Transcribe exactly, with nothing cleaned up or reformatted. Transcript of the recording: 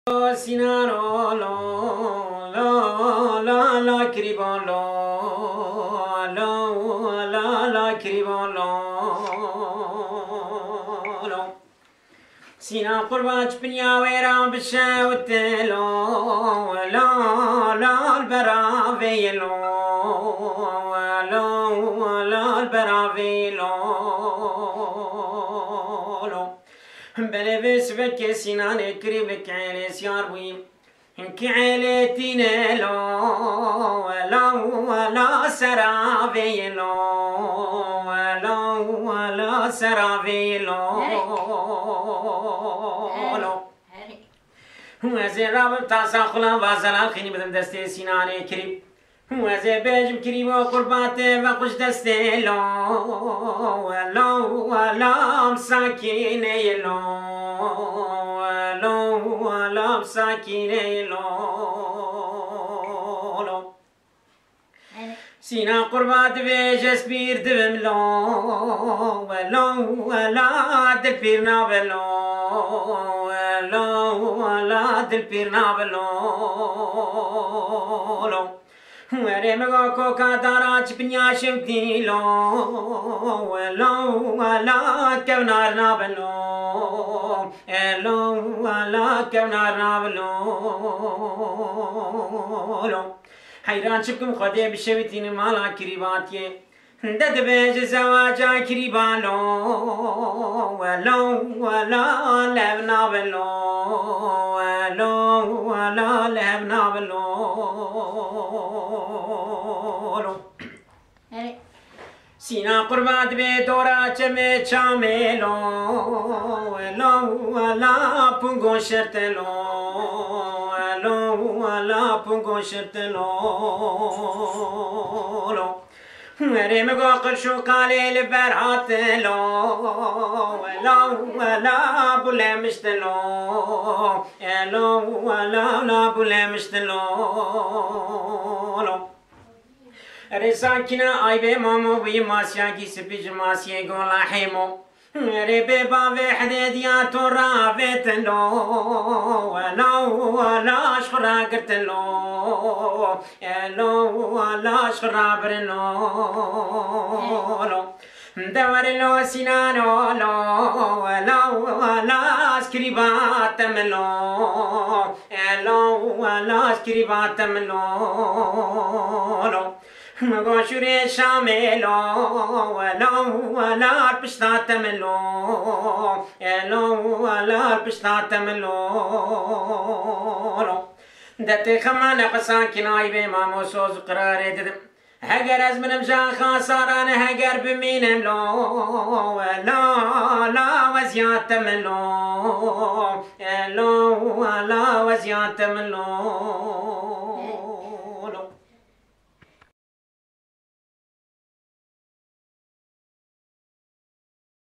Sinaro lo lo la la kiribon lo lo la la kiribon lo lo Sina qurbaç pinya vera bişewt lo la la berave lo la la berave lo بلبس بك سنان كريم لك عيلي سيار ويم انك عيلتنا لا ولا ولا سرافي لا ولا ولا سرافي لا هو زي رابط تاسا خلا وازلا خيني بدم دستي سنان كريم هو زي بيجم كريم وقرباتي وقش دستي لا ولا ولا مساكين لا ولا ولا مساكين لا سينا قربات بيجس بير دبم لا ولا ولا دبيرنا بلا ولا ولا دبيرنا بلا Where me go kadara chipnya shimti lo lo la kevnar na belo lo la kevnar na belo lo hayran chipkum khode bishvitin mala kiribatiye dad bej zawaja kiribalo lo la levna belo lo la levna belo سينا قربات بيتورا چمي چامي لو لو لا پونگو شرط لو لو لا پونگو شرط لو لو مري مگو قرشو قالي لبرهات لو لو لا بولمشت لو لو لا لا بولمشت لو رساكنا ايبه مامو بي ماسيا کی سپیج ماسیه گولا حیمو ري بيبا وحديديا تورا بيتلو ولا ولا شخرا قرتلو لو ولا شخرا برنو دور لو سنانو لو ولا ولا سكريبات ملو لو ولا سكريبات ملو مغاشوري شاملو ولا ولا بشتات ملو لو ولا بشتات ملو دتي خمان قسان كناي بمامو سوز قرار ددم هجر از منم جان خساران هجر بمينم لو ولا لا وزيات ملو لو ولا وزيات ملو